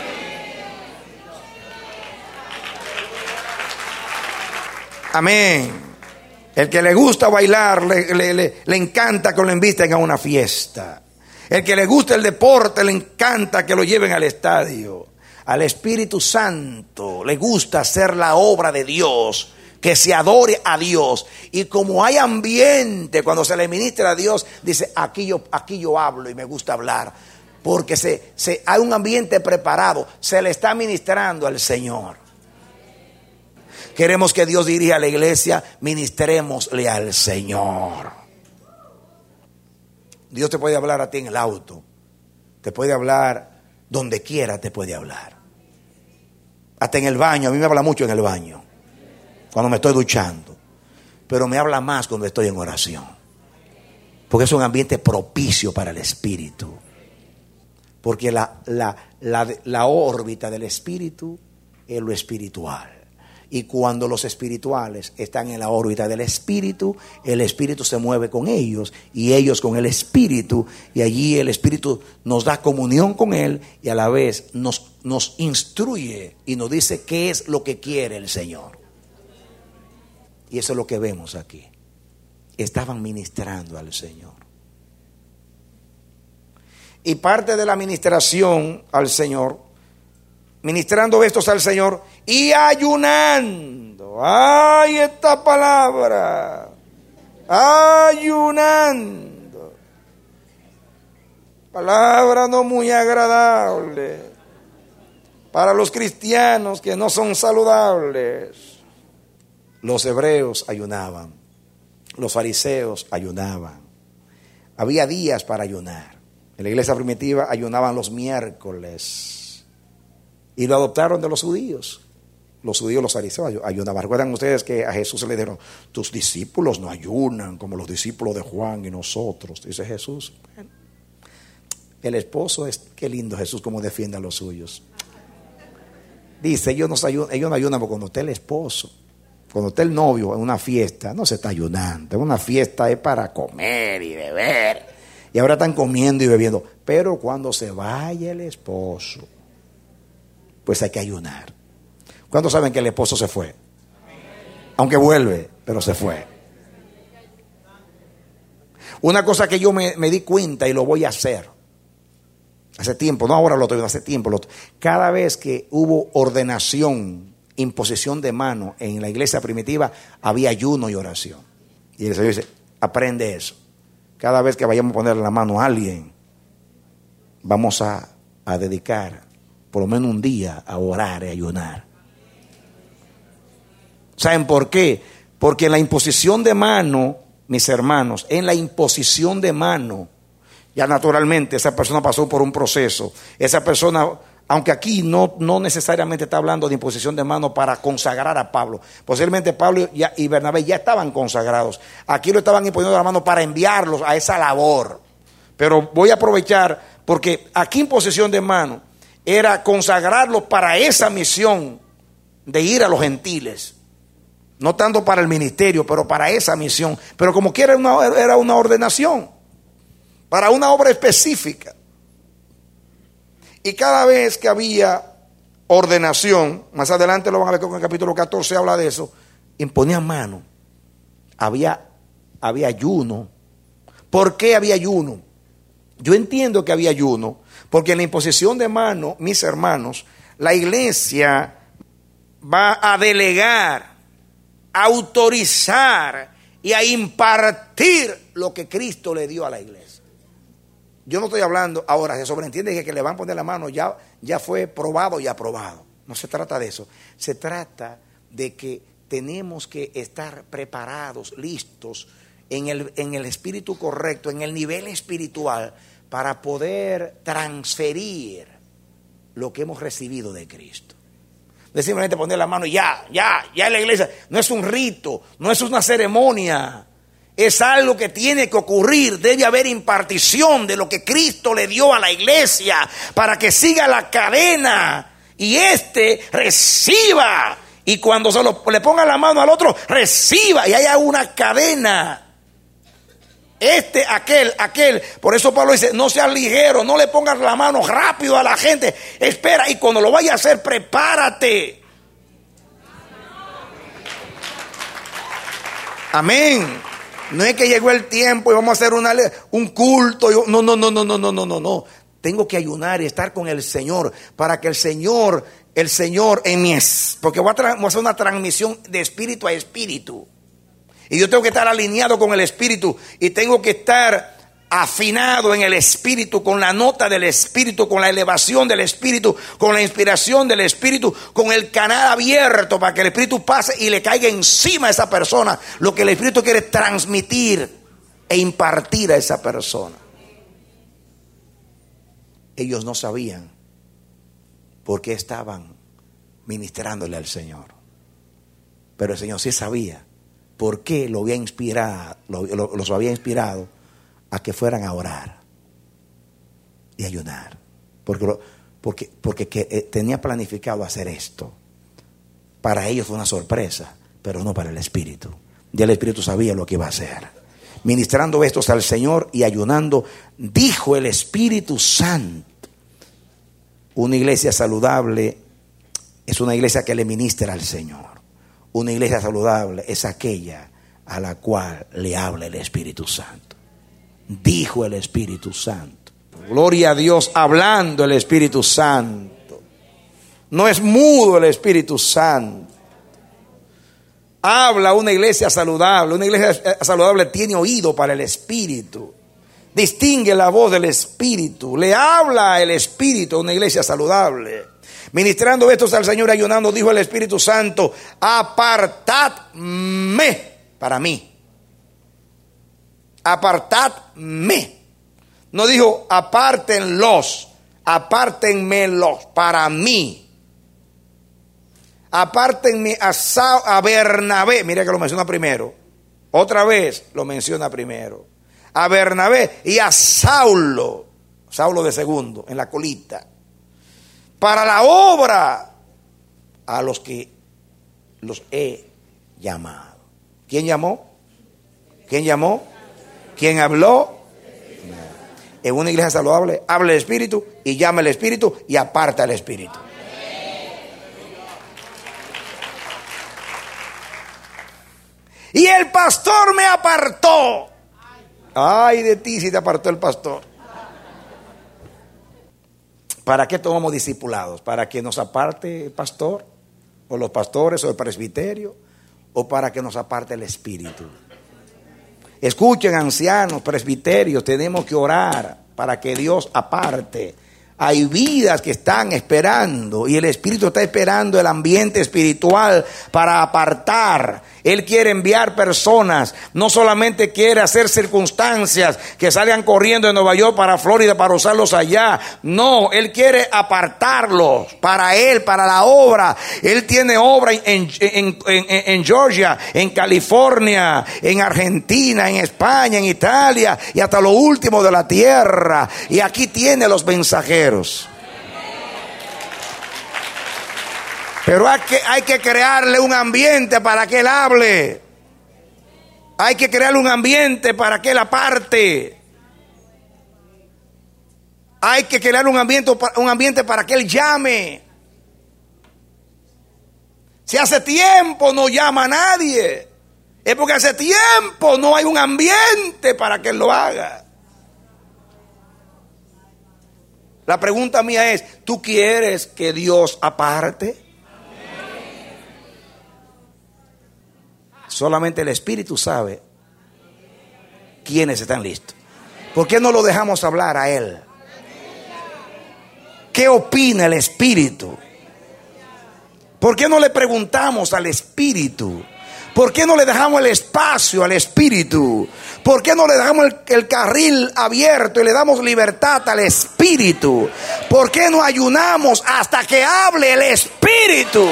Amén. El que le gusta bailar, le encanta que lo inviten a una fiesta. El que le gusta el deporte, le encanta que lo lleven al estadio. Al Espíritu Santo le gusta hacer la obra de Dios, que se adore a Dios. Y como hay ambiente cuando se le ministra a Dios, dice, aquí yo hablo y me gusta hablar. Porque hay un ambiente preparado, se le está ministrando al Señor. Queremos que Dios dirija a la iglesia, ministrémosle al Señor. Dios te puede hablar a ti en el auto, te puede hablar donde quiera, te puede hablar. Hasta en el baño, a mí me habla mucho en el baño, cuando me estoy duchando. Pero me habla más cuando estoy en oración. Porque es un ambiente propicio para el Espíritu. Porque la órbita del Espíritu es lo espiritual. Y cuando los espirituales están en la órbita del Espíritu, el Espíritu se mueve con ellos y ellos con el Espíritu. Y allí el Espíritu nos da comunión con Él y a la vez nos instruye y nos dice qué es lo que quiere el Señor. Y eso es lo que vemos aquí. Estaban ministrando al Señor. Y parte de la ministración al Señor, ministrando estos al Señor y ayunando. ¡Ay, esta palabra! Ayunando. Palabra no muy agradable para los cristianos que no son saludables. Los hebreos ayunaban. Los fariseos ayunaban. Había días para ayunar. En la iglesia primitiva ayunaban los miércoles. Y lo adoptaron de los judíos. Los judíos, los fariseos ayunaban. ¿Recuerdan ustedes que a Jesús se le dijeron, tus discípulos no ayunan como los discípulos de Juan y nosotros? Dice Jesús. Bueno, el esposo es, qué lindo Jesús como defiende a los suyos. Dice, ellos no ayunan porque cuando usted es el esposo, cuando usted es el novio en una fiesta, no se está ayunando. En una fiesta es para comer y beber. Y ahora están comiendo y bebiendo. Pero cuando se vaya el esposo, pues hay que ayunar. ¿Cuántos saben que el esposo se fue? Aunque vuelve, pero se fue. Una cosa que yo me di cuenta y lo voy a hacer. Hace tiempo, no ahora lo estoy viendo, hace tiempo. Cada vez que hubo ordenación, imposición de mano en la iglesia primitiva, había ayuno y oración. Y el Señor dice, aprende eso. Cada vez que vayamos a poner la mano a alguien, vamos a dedicar por lo menos un día a orar y ayunar. ¿Saben por qué? Porque en la imposición de mano, mis hermanos, en la imposición de mano, ya naturalmente esa persona pasó por un proceso. Esa persona, aunque aquí no necesariamente está hablando de imposición de mano para consagrar a Pablo. Posiblemente Pablo y Bernabé ya estaban consagrados. Aquí lo estaban imponiendo la mano para enviarlos a esa labor. Pero voy a aprovechar porque aquí imposición de mano era consagrarlos para esa misión de ir a los gentiles. No tanto para el ministerio, pero para esa misión. Pero como quiera era una ordenación para una obra específica. Y cada vez que había ordenación, más adelante lo van a ver con el capítulo 14 habla de eso, imponían mano. Había ayuno. ¿Por qué había ayuno? Yo entiendo que había ayuno, porque en la imposición de mano, mis hermanos, la iglesia va a delegar, a autorizar y a impartir lo que Cristo le dio a la iglesia. Yo no estoy hablando, ahora se sobreentiende que le van a poner la mano ya fue probado y aprobado. No se trata de eso. Se trata de que tenemos que estar preparados, listos, en el espíritu correcto, en el nivel espiritual, para poder transferir lo que hemos recibido de Cristo. No es simplemente poner la mano y ya en la iglesia. No es un rito, no es una ceremonia. Es algo que tiene que ocurrir. Debe haber impartición de lo que Cristo le dio a la iglesia para que siga la cadena y reciba. Y cuando le ponga la mano al otro, reciba y haya una cadena. Aquel. Por eso Pablo dice, no seas ligero, no le pongas la mano rápido a la gente. Espera, y cuando lo vaya a hacer, prepárate. Amén. No es que llegó el tiempo y vamos a hacer un culto. No. Tengo que ayunar y estar con el Señor para que el Señor en mí es. Porque voy a hacer una transmisión de espíritu a espíritu. Y yo tengo que estar alineado con el Espíritu. Y tengo que estar afinado en el Espíritu, con la nota del Espíritu, con la elevación del Espíritu, con la inspiración del Espíritu, con el canal abierto para que el Espíritu pase y le caiga encima a esa persona lo que el Espíritu quiere transmitir e impartir a esa persona. Ellos no sabían por qué estaban ministrándole al Señor. Pero el Señor sí sabía por qué los había inspirado a que fueran a orar y ayunar. Porque tenía planificado hacer esto. Para ellos fue una sorpresa, pero no para el Espíritu. Ya el Espíritu sabía lo que iba a hacer. Ministrando estos al Señor y ayunando, dijo el Espíritu Santo. Una iglesia saludable es una iglesia que le ministra al Señor. Una iglesia saludable es aquella a la cual le habla el Espíritu Santo. Dijo el Espíritu Santo. Gloria a Dios, hablando el Espíritu Santo. No es mudo el Espíritu Santo. Habla una iglesia saludable. Una iglesia saludable tiene oído para el Espíritu. Distingue la voz del Espíritu. Le habla el Espíritu a una iglesia saludable. Ministrando estos al Señor, ayunando, dijo el Espíritu Santo: apartadme para mí. Apartadme. No dijo apártenlos, apártenmelos para mí. Apártenme a Bernabé. Mira que lo menciona primero. Otra vez lo menciona primero. A Bernabé y a Saulo de segundo, en la colita. Para la obra a los que los he llamado. ¿Quién llamó? ¿Quién llamó? ¿Quién habló? En una iglesia saludable habla el Espíritu y llama el Espíritu y aparta el Espíritu. Y el pastor me apartó. Ay de ti si te apartó el pastor. ¿Para qué tomamos discipulados? ¿Para que nos aparte el pastor? ¿O los pastores o el presbiterio? ¿O para que nos aparte el Espíritu? Escuchen, ancianos, presbiterios, tenemos que orar para que Dios aparte. Hay vidas que están esperando y el Espíritu está esperando el ambiente espiritual para apartar. Él quiere enviar personas, no solamente quiere hacer circunstancias que salgan corriendo de Nueva York para Florida para usarlos allá. No, Él quiere apartarlos para Él, para la obra. Él tiene obra en Georgia, en California, en Argentina, en España, en Italia y hasta lo último de la tierra. Y aquí tiene los mensajeros. Pero hay que crearle un ambiente para que Él hable. Hay que crearle un ambiente para que Él aparte. Hay que crear un ambiente para que Él llame. Si hace tiempo no llama a nadie, es porque hace tiempo no hay un ambiente para que Él lo haga. La pregunta mía es, ¿tú quieres que Dios aparte? Solamente el Espíritu sabe ¿Quiénes están listos? ¿Por qué no lo dejamos hablar a Él? ¿Qué opina el Espíritu? ¿Por qué no le preguntamos al Espíritu? ¿Por qué no le dejamos el espacio al Espíritu? ¿Por qué no le dejamos el carril abierto y le damos libertad al Espíritu? ¿Por qué no ayunamos hasta que hable el Espíritu?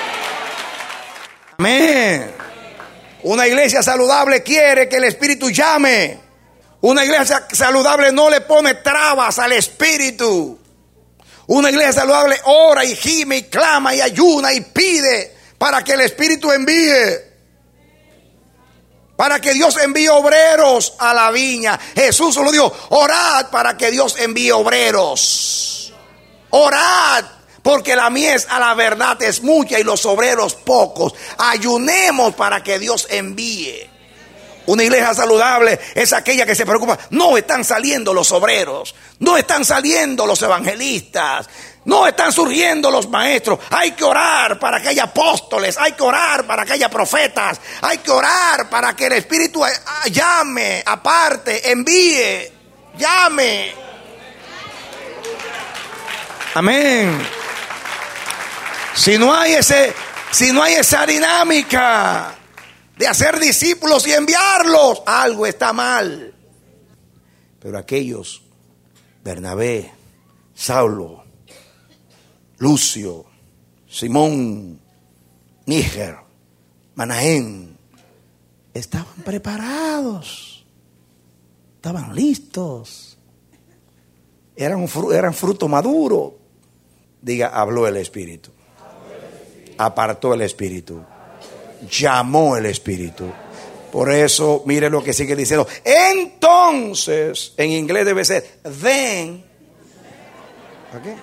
Amén. Una iglesia saludable quiere que el Espíritu llame. Una iglesia saludable no le pone trabas al Espíritu. Una iglesia saludable ora y gime y clama y ayuna y pide para que el Espíritu envíe. Para que Dios envíe obreros a la viña. Jesús solo dijo: orad para que Dios envíe obreros. Orad, porque la mies a la verdad es mucha y los obreros pocos. Ayunemos para que Dios envíe. Una iglesia saludable es aquella que se preocupa. No están saliendo los obreros, no están saliendo los evangelistas, no están surgiendo los maestros. Hay que orar para que haya apóstoles, hay que orar para que haya profetas, hay que orar para que el Espíritu llame, aparte, envíe, llame. Amén. Si no hay esa dinámica de hacer discípulos y enviarlos, algo está mal. Pero aquellos, Bernabé, Saulo, Lucio, Simón, Níger, Manaén, estaban preparados, estaban listos, eran fruto maduro. Diga: habló el Espíritu, apartó el Espíritu, llamó el Espíritu. Por eso, mire lo que sigue diciendo. Entonces, en inglés debe ser then. ¿Okay?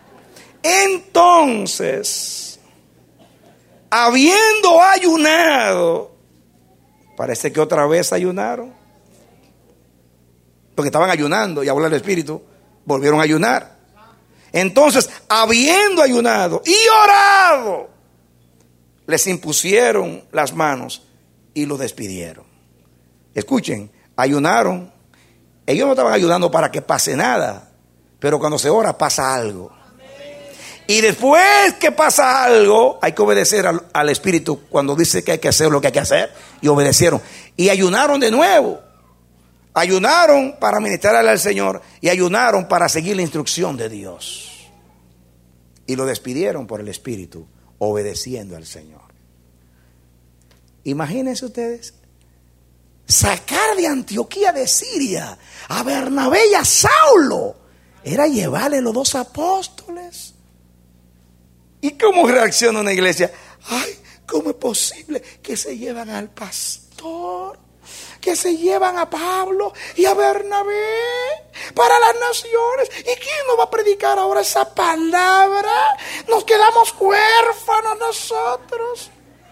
Entonces, habiendo ayunado, parece que otra vez ayunaron, porque estaban ayunando y habló el Espíritu, volvieron a ayunar. Entonces, habiendo ayunado y orado, les impusieron las manos y lo despidieron. Escuchen, ayunaron. Ellos no estaban ayunando para que pase nada, pero cuando se ora pasa algo. Y después que pasa algo, hay que obedecer al Espíritu cuando dice que hay que hacer lo que hay que hacer. Y obedecieron. Y ayunaron de nuevo. Ayunaron para ministrarle al Señor y ayunaron para seguir la instrucción de Dios. Y lo despidieron por el Espíritu, obedeciendo al Señor. Imagínense ustedes, sacar de Antioquía de Siria a Bernabé y a Saulo era llevarle los dos apóstoles. ¿Y cómo reacciona una iglesia? Ay, ¿cómo es posible que se llevan al pastor? Que se llevan a Pablo y a Bernabé para las naciones. ¿Y quién nos va a predicar ahora esa palabra? Nos quedamos huérfanos nosotros.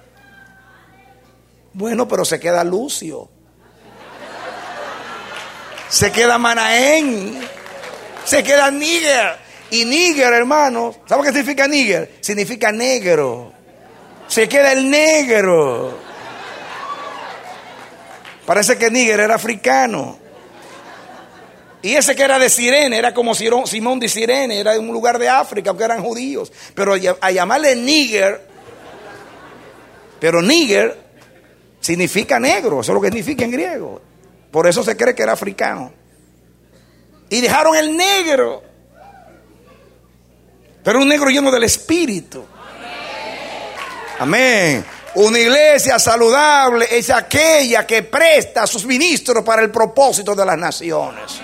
Bueno, pero se queda Lucio, se queda Manaén, se queda Níger. Y Níger, hermanos, ¿sabe qué significa Níger? Significa negro. Se queda el negro. Parece que Níger era africano. Y ese que era de Cirene, era como Simón de Cirene, era de un lugar de África, aunque eran judíos. Pero a llamarle Níger, pero Níger significa negro, eso es lo que significa en griego. Por eso se cree que era africano. Y dejaron el negro, pero un negro lleno del Espíritu. Amén. Una iglesia saludable es aquella que presta sus ministros para el propósito de las naciones.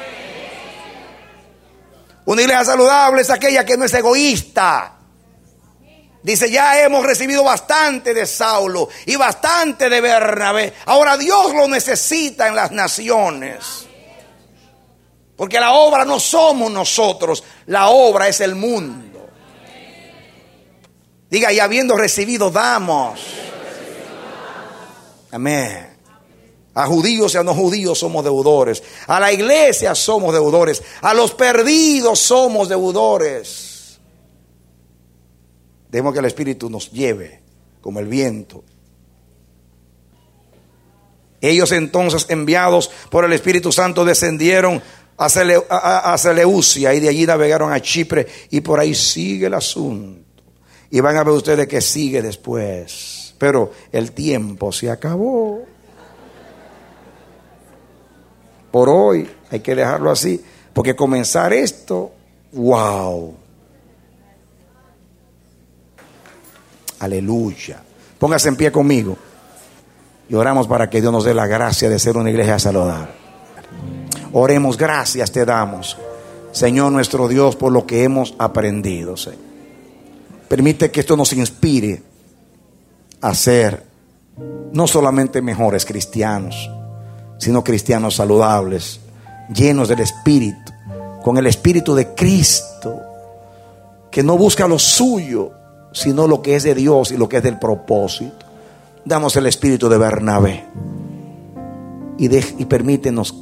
Una iglesia saludable es aquella que no es egoísta. Dice: ya hemos recibido bastante de Saulo y bastante de Bernabé. Ahora Dios lo necesita en las naciones. Porque la obra no somos nosotros, la obra es el mundo. Diga: y habiendo recibido, damos. Amén. A judíos y a no judíos somos deudores. A la iglesia somos deudores. A los perdidos somos deudores. Dejemos que el Espíritu nos lleve como el viento. Ellos entonces, enviados por el Espíritu Santo, descendieron a Seleucia y de allí navegaron a Chipre, y por ahí sigue el asunto. Y van a ver ustedes que sigue después. Pero el tiempo se acabó. Por hoy hay que dejarlo así, porque comenzar esto, wow. Aleluya. Póngase en pie conmigo y oramos para que Dios nos dé la gracia de ser una iglesia saludable. Oremos. Gracias te damos, Señor nuestro Dios, por lo que hemos aprendido, Señor. Permite que esto nos inspire a ser no solamente mejores cristianos, sino cristianos saludables, llenos del Espíritu, con el Espíritu de Cristo, que no busca lo suyo, sino lo que es de Dios y lo que es del propósito. Danos el espíritu de Bernabé y permítenos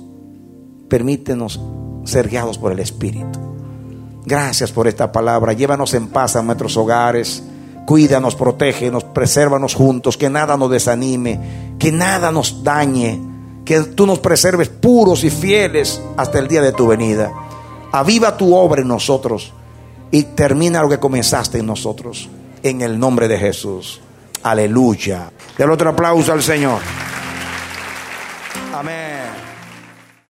ser guiados por el Espíritu. Gracias por esta palabra. Llévanos en paz a nuestros hogares. Cuídanos, protégenos, presérvanos juntos. Que nada nos desanime, que nada nos dañe. Que tú nos preserves puros y fieles hasta el día de tu venida. Aviva tu obra en nosotros y termina lo que comenzaste en nosotros. En el nombre de Jesús. Aleluya. Dale otro aplauso al Señor. Amén.